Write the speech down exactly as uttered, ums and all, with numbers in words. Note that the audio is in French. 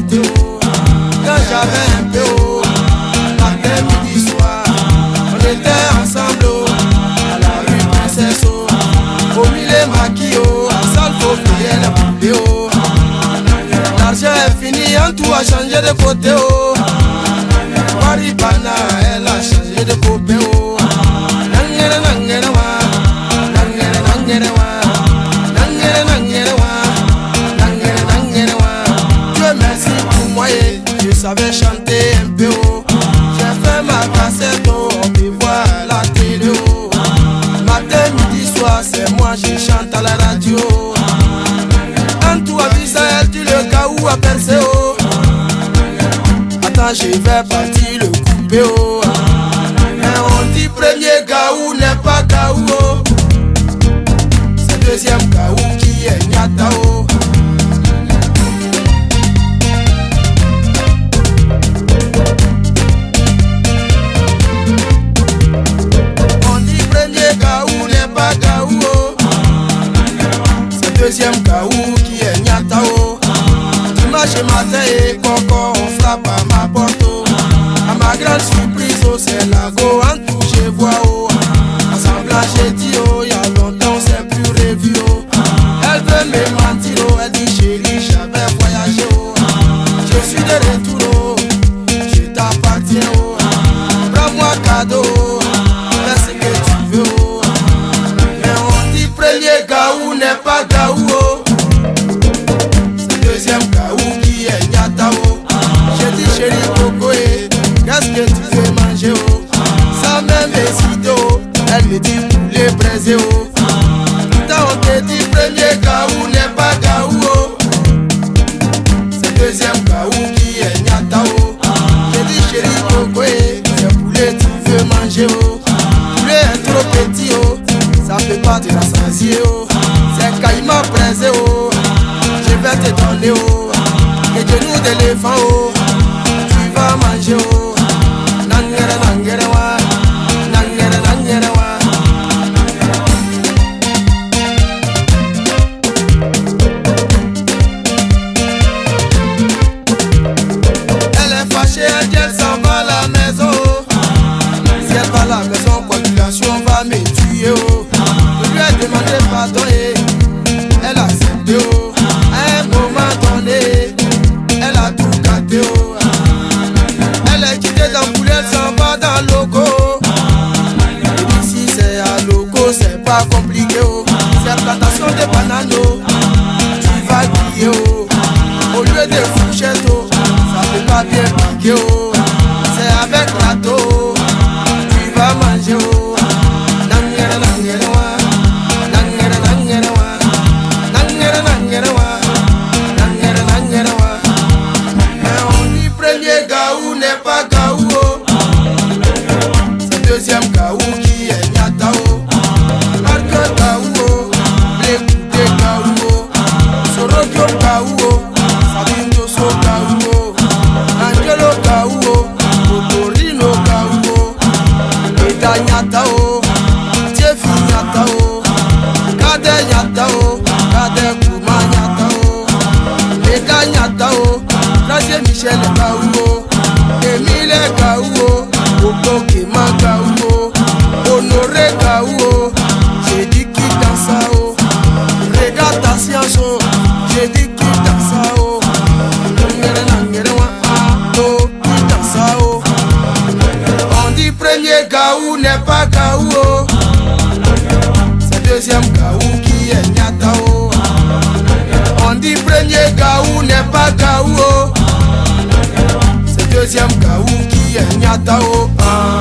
côté, oh. Quand j'avais un peu, oh, matin, midi, soir, on était ensemble, oh, à la rue Princesse, oh, au milieu maquis, oh, à salle faut payer les poupées, oh. L'argent est fini, en tout a changé de côté, oh. Maribana, elle a changé de copain, oh. Nangere, nangere, wa. Nangere, nangere, wa. Nangere, nangere, wa. Nangere, nangere, wa. Dieu merci pour moi, et je savais chanter un peu, oh. J'ai fait ma cassette, oh, on me voit à la télé, oh. Matin, midi, soir, c'est moi, je chante à la radio. En tout à Bissau, tu le cas où à percer, oh. Attends, je vais partir le couper, oh. Mais on dit premier gaou n'est pas gaou, oh. C'est deuxième gaou qui est nyata, oh. On dit premier gaou n'est pas gaou, oh. C'est deuxième gaou qui est nyata, oh. Dimanche matin et coco, on frappe à ma porte, oh. À ma grande surprise, oh, c'est la go en tout, je vois, oh. Assemblage, j'ai dit, oh, y'a longtemps, on s'est plus revu, oh. Elle veut me mentir, oh, elle dit, chérie, j'avais voyagé, oh. Je suis de retour, oh, je t'appartiens, oh. Prends-moi cadeau, oh, fais ce que tu veux, oh. Mais on dit, premier gaou n'est pas gaou, oh. C'est deuxième gaou qui est nyata, oh. J'ai dit, chérie, coco, eh, qu'est-ce que tu veux manger, oh? Sans même hésiter, oh. Elle me dit poulet braisé, oh. Pourtant on te dit premier gaou n'est pas gaou, oh. C'est deuxième gaou qui est nyata, oh. J'ai dit chérie coco, eh, c'est poulet tu veux manger, oh. Poulet est trop petit, oh. Ça peut pas te rassasier, oh. C'est caïman braisé, oh. Je vais te donner, oh. Les genoux d'éléphant, oh. Tu vas manger, oh. Nangere nangere wa. Nangere nangere wa. Elle est fâchée, elle dit elle s'en va à la maison, oh. Si elle va à la maison, coagulation va me tuer, oh. Je lui ai demandé pardon et elle a accepté, oh. À un moment donné, elle a tout gâté, oh. Elle est quittée dans poulet, elle s'en va dans le loco. Ici c'est à loco, c'est pas compliqué, oh. C'est plantation de bananes, oh. Tu vas crier, oh. Au lieu de fourchette, oh, ça peut pas bien piquer, oh. C'est avec râteau, oh. Tu vas manger, oh. Nangere nangere wa. Nangere nangere wa. Nangere nangere wa. Nangere nangere wa. Mais on dit premier gaou n'est pas gaou, oh. C'est deuxième gaou qui est nyata, oh. Marque gaou, oh. Blé gaou, oh. Sorokyo gaou, oh. Sabindo so gaou, oh. Angelo gaou, oh. Totorino gaou, oh. Eda nyata, oh. Tiefi nyata, oh. Kade nyata, oh. Kade Kouma nyata, oh. Eda nyata, oh. Gracie Michel gaou, oh. Emile gaou, oh. Koko Kema gaou, oh. Honoré gaou, oh. J'ai dit qui danse, oh. Regarde ta science, oh. J'ai dit qui danse, oh. Nangere nangere wa, ah, oh. Qui danse, oh. On dit premier gaou n'est pas gaou, oh. C'est deuxième gaou qui est nyata, oh. On dit premier gaou n'est pas gaou, oh. C'est deuxième gaou qui est nyata, oh.